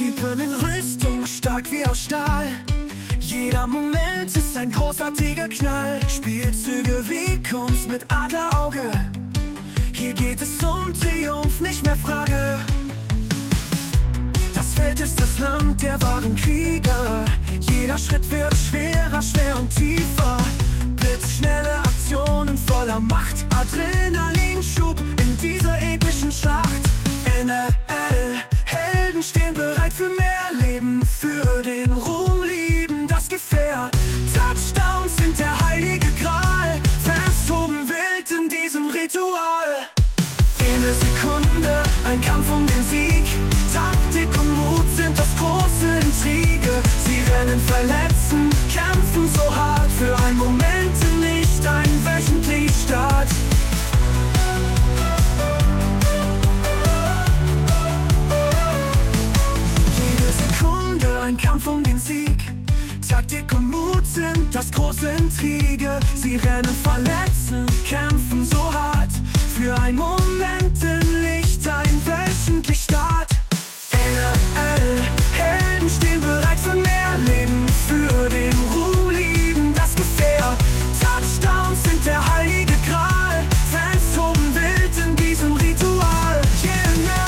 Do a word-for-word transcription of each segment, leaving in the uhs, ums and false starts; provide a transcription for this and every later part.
Typen in Rüstung, stark wie aus Stahl. Jeder Moment ist ein großartiger Knall. Spielzüge wie Kunst mit Adlerauge. Hier geht es um Triumph, nicht mehr Frage. Das Feld ist das Land der wahren Krieger. Jeder Schritt wird schwerer, schwer und tiefer. Blitzschnelle Aktionen voller Macht. Adrenalinschub in dieser epischen Schlacht. N F L, Helden stehen bereit für mehr Leben. Für den Ruhm lieben das Gefährt. Touchdowns sind der heilige Gral. Fans toben wild in diesem Ritual. Jede Sekunde ein Kampf um den Sieg. Taktik und Mut sind das große Intrige. Sie rennen, verletzen, kämpfen so hart. Für einen Moment im Licht, ein wöchentlich Start. Jede Sekunde ein Kampf um den Sieg. Taktik und Mut sind das große Intrige. Sie rennen, verletzen, kämpfen so hart. Für einen Moment im Licht, ein wöchentlich Start. N F L, Helden stehen bereit für mehr Leben. Für den Ruhm lieben das Gefährt. Touchdowns sind der heilige Gral. Fans toben wild in diesem Ritual. Yeah.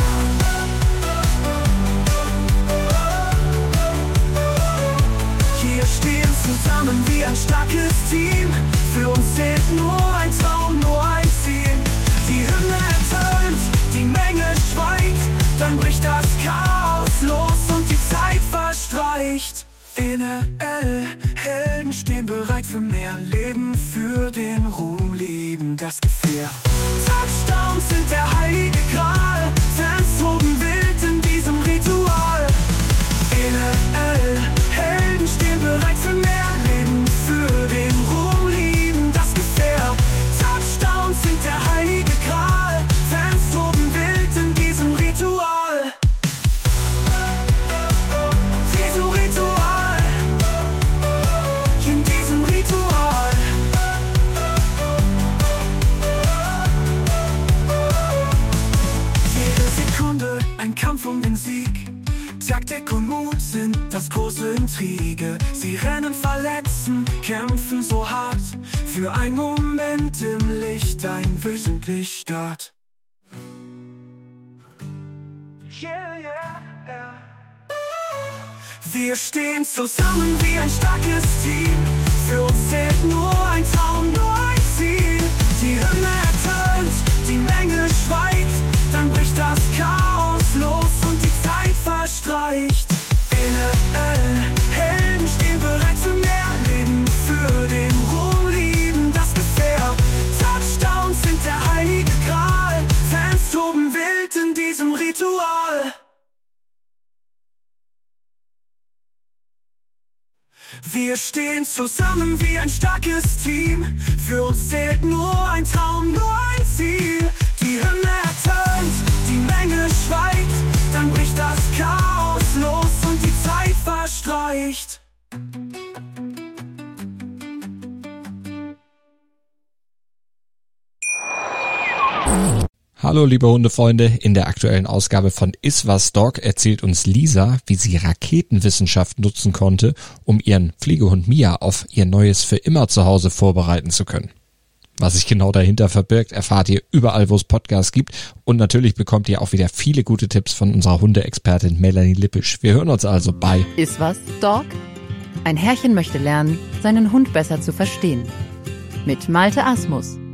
Hier stehen zusammen wie ein starkes Team. Für uns zählt nur ein Traum, nur ein Ziel. Die Hymne ertönt, die Menge schweigt. Dann bricht das Chaos los und die Zeit verstreicht. N F L, Helden stehen bereit für mehr Leben. Für den Ruhm lieben das Gefährt. Touchdowns sind der heilige Gral. Fans toben wild in diesem Ritual. N F L, Helden stehen bereit für mehr Leben. Für den Ruhm lieben das Gefährt. Touchdowns sind der heilige Gral. Fans toben wild in diesem Ritual. Diesem Ritual. In diesem Ritual. Jede Sekunde ein Kampf um den Sieg. Taktik und Mut sind das große Intrige. Sie rennen, verletzen, kämpfen so hart. Für einen Moment im Licht, ein wöchentlich Start. Yeah, yeah, yeah. Wir stehen zusammen wie ein starkes Team. Für uns zählt nur ein Traum, nur ein Ziel. Die Hymne ertönt, die Menge schweigt. Dann bricht das Chaos los und die Zeit verstreicht. N F L, Helden stehen bereit für mehr Leben. Für den Ruhm lieben das Gefährt. Touchdowns sind der heilige Gral. Fans toben wild in diesem Ritual. Wir stehen zusammen wie ein starkes Team. Für uns zählt nur ein Traum, nur ein Ziel. Die Hymne ertönt, die Menge schweigt. Dann bricht das Chaos los und die Zeit verstreicht. Hallo liebe Hundefreunde, in der aktuellen Ausgabe von Iswas Dog erzählt uns Lisa, wie sie Raketenwissenschaft nutzen konnte, um ihren Pflegehund Mia auf ihr neues für immer Zuhause vorbereiten zu können. Was sich genau dahinter verbirgt, erfahrt ihr überall, wo es Podcasts gibt, und natürlich bekommt ihr auch wieder viele gute Tipps von unserer Hundeexpertin Melanie Lippisch. Wir hören uns also bei Iswas Dog? Ein Herrchen möchte lernen, seinen Hund besser zu verstehen. Mit Malte Asmus.